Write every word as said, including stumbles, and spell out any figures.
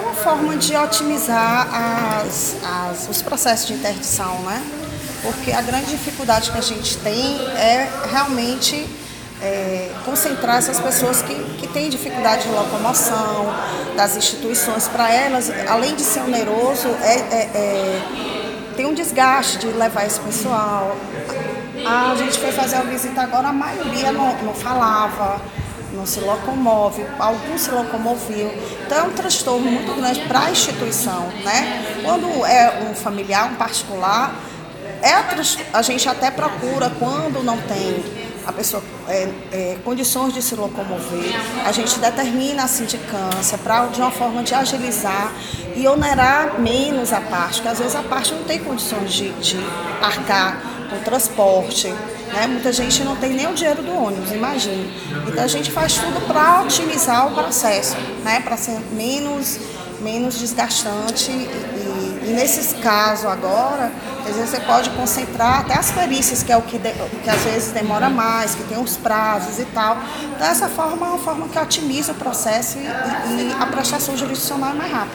uma forma de otimizar as, as, os processos de interdição, né? Porque a grande dificuldade que a gente tem é realmente é, concentrar essas pessoas que, que têm dificuldade de locomoção, das instituições. Para elas, além de ser oneroso, é, é, é, tem um desgaste de levar esse pessoal. A gente foi fazer a visita agora, a maioria não, não falava, não se locomove, alguns se locomoviam. Então é um transtorno muito grande para a instituição, né? Quando é um familiar, um particular, é a, a gente até procura, quando não tem a pessoa é, é, condições de se locomover, a gente determina a sindicância para, de uma forma de agilizar e onerar menos a parte, porque às vezes a parte não tem condições de, de arcar com o transporte, né? Muita gente não tem nem o dinheiro do ônibus, imagine. Então a gente faz tudo para otimizar o processo, né? Para ser menos, menos desgastante e, e, e nesses casos agora, às vezes você pode concentrar até as perícias, que é o que, de, que às vezes demora mais, que tem os prazos e tal. Então essa forma é uma forma que otimiza o processo e, e, e a prestação jurisdicional é mais rápida.